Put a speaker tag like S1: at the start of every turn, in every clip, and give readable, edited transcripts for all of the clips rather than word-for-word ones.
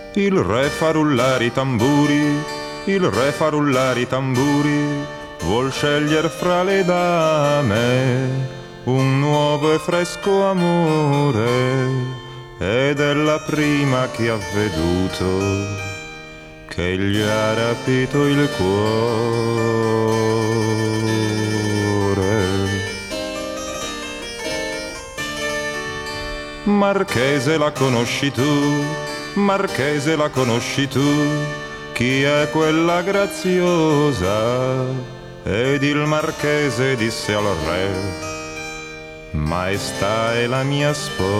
S1: Il re fa rullare i tamburi, il re fa rullare i tamburi, vuol scegliere fra le dame un nuovo e fresco amore, ed è la prima che ha veduto che gli ha rapito il cuore. Marchese, la conosci tu? Marchese, la conosci tu? Chi è quella graziosa? Ed il marchese disse al re: Maestà, è la mia sposa.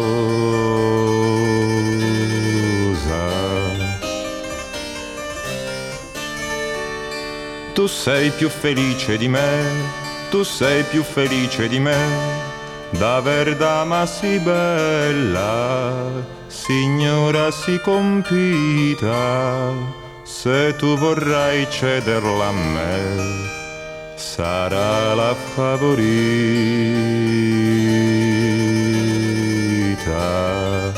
S1: Tu sei più felice di me, tu sei più felice di me, d'aver dama sì bella, signora sì compita. Se tu vorrai cederla a me, sarà la favorita.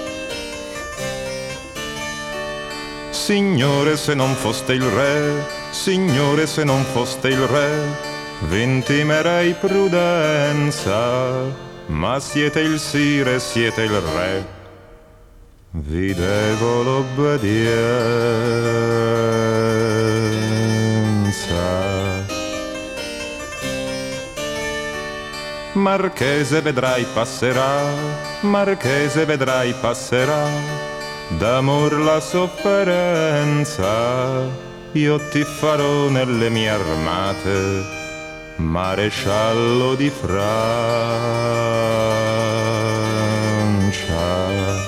S1: Signore, se non foste il re, signore, se non foste il re, v'intimerei prudenza, ma siete il sire, siete il re, vi devo l'obbedienza. Marchese, vedrai passerà, marchese, vedrai passerà, d'amor la sofferenza, io ti farò nelle mie armate maresciallo di Francia.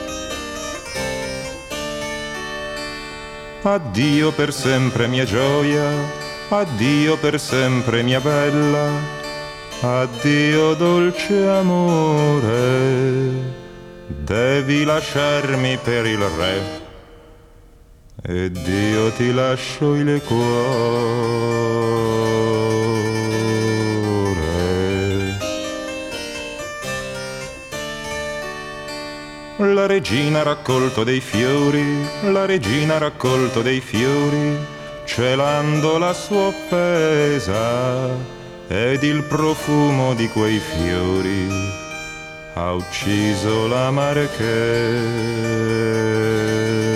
S1: Addio per sempre mia gioia, addio per sempre mia bella, addio dolce amore, devi lasciarmi per il re, ed io ti lascio il cuore. La regina ha raccolto dei fiori, la regina ha raccolto dei fiori, celando la sua offesa, ed il profumo di quei fiori ha ucciso la marchesa.